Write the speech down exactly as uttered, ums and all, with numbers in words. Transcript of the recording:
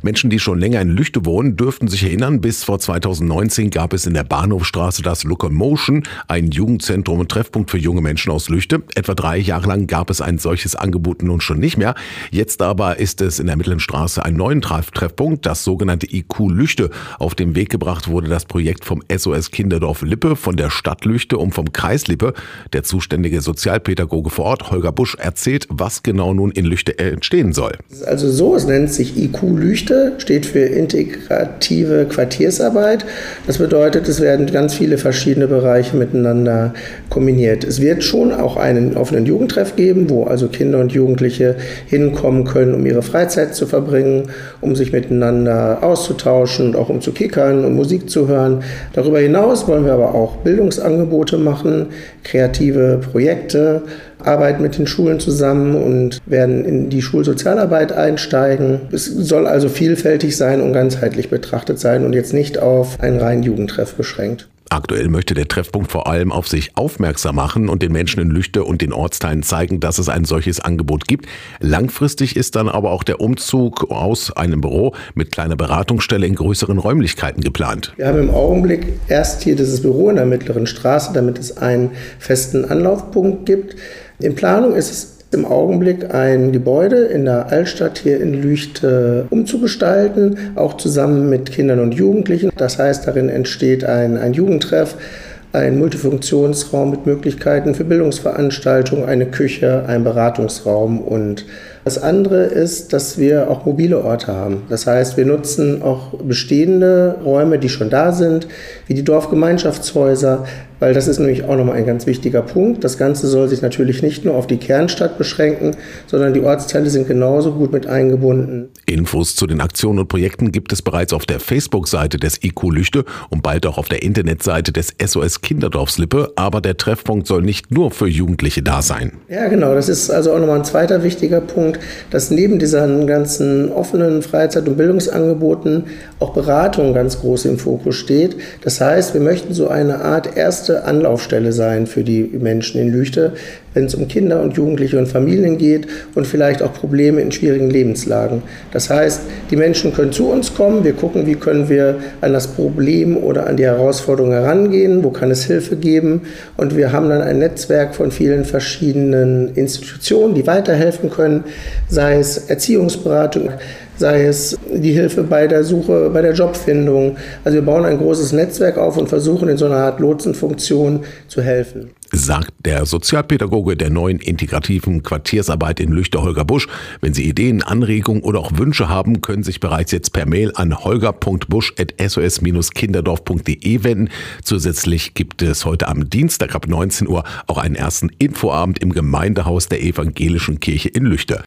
Menschen, die schon länger in Lüchte wohnen, dürften sich erinnern, bis vor zweitausendneunzehn gab es in der Bahnhofstraße das Locomotion, ein Jugendzentrum und Treffpunkt für junge Menschen aus Lüchte. Etwa drei Jahre lang gab es ein solches Angebot nun schon nicht mehr. Jetzt aber ist es in der Mittleren Straße einen neuen Treffpunkt, das sogenannte I Q Lüchte. Auf den Weg gebracht wurde das Projekt vom S O S Kinderdorf Lippe, von der Stadt Lüchte und vom Kreis Lippe. Der zuständige Sozialpädagoge vor Ort, Holger Busch, erzählt, was genau nun in Lüchte entstehen soll. Es ist also so, es nennt sich I Q Lüchte, steht für integrative Quartiersarbeit. Das bedeutet, es werden ganz viele verschiedene Bereiche miteinander kombiniert. Es wird schon auch einen offenen Jugendtreff geben, wo also Kinder und Jugendliche hinkommen können, um ihre Freizeit zu verbringen, um sich miteinander auszutauschen und auch um zu kickern und Musik zu hören. Darüber hinaus wollen wir aber auch Bildungsangebote machen, kreative Projekte, arbeiten mit den Schulen zusammen und werden in die Schulsozialarbeit einsteigen. Es soll also vielfältig sein und ganzheitlich betrachtet sein und jetzt nicht auf einen reinen Jugendtreff beschränkt. Aktuell möchte der Treffpunkt vor allem auf sich aufmerksam machen und den Menschen in Lüchte und den Ortsteilen zeigen, dass es ein solches Angebot gibt. Langfristig ist dann aber auch der Umzug aus einem Büro mit kleiner Beratungsstelle in größeren Räumlichkeiten geplant. Wir haben im Augenblick erst hier dieses Büro in der Mittleren Straße, damit es einen festen Anlaufpunkt gibt. In Planung ist es im Augenblick ein Gebäude in der Altstadt hier in Lüchte umzugestalten, auch zusammen mit Kindern und Jugendlichen. Das heißt, darin entsteht ein, ein Jugendtreff, ein Multifunktionsraum mit Möglichkeiten für Bildungsveranstaltungen, eine Küche, ein Beratungsraum. Und das andere ist, dass wir auch mobile Orte haben. Das heißt, wir nutzen auch bestehende Räume, die schon da sind, wie die Dorfgemeinschaftshäuser, weil das ist nämlich auch nochmal ein ganz wichtiger Punkt. Das Ganze soll sich natürlich nicht nur auf die Kernstadt beschränken, sondern die Ortsteile sind genauso gut mit eingebunden. Infos zu den Aktionen und Projekten gibt es bereits auf der Facebook-Seite des I Q Lüchte und bald auch auf der Internetseite des S O S Kinderdorfs Lippe. Aber der Treffpunkt soll nicht nur für Jugendliche da sein. Ja, genau. Das ist also auch nochmal ein zweiter wichtiger Punkt, dass neben diesen ganzen offenen Freizeit- und Bildungsangeboten auch Beratung ganz groß im Fokus steht. Das heißt, wir möchten so eine Art erste Anlaufstelle sein für die Menschen in Lüchte, wenn es um Kinder und Jugendliche und Familien geht und vielleicht auch Probleme in schwierigen Lebenslagen. Das heißt, die Menschen können zu uns kommen, wir gucken, wie können wir an das Problem oder an die Herausforderung herangehen, wo kann es Hilfe geben, und wir haben dann ein Netzwerk von vielen verschiedenen Institutionen, die weiterhelfen können, sei es Erziehungsberatung, sei es die Hilfe bei der Suche, bei der Jobfindung. Also wir bauen ein großes Netzwerk auf und versuchen in so einer Art Lotsenfunktion zu helfen. Sagt der Sozialpädagoge der neuen integrativen Quartiersarbeit in Lüchte, Holger Busch. Wenn Sie Ideen, Anregungen oder auch Wünsche haben, können Sie sich bereits jetzt per Mail an holger punkt busch at s o s kinderdorf punkt d e wenden. Zusätzlich gibt es heute am Dienstag ab neunzehn Uhr auch einen ersten Infoabend im Gemeindehaus der Evangelischen Kirche in Lüchte.